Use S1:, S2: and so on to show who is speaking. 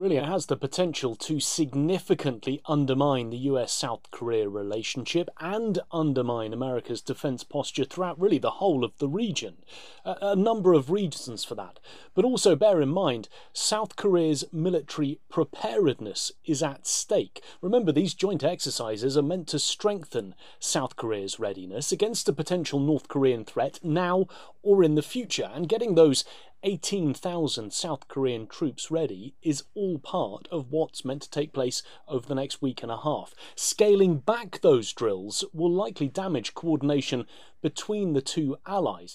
S1: Really, it has the potential to significantly undermine the US-South Korea relationship and undermine America's defense posture throughout really the whole of the region. A number of reasons for that. But also bear in mind, South Korea's military preparedness is at stake. Remember, these joint exercises are meant to strengthen South Korea's readiness against a potential North Korean threat now or in the future, and getting those 18,000 South Korean troops ready is all part of what's meant to take place over the next week and a half. Scaling back those drills will likely damage coordination between the two allies.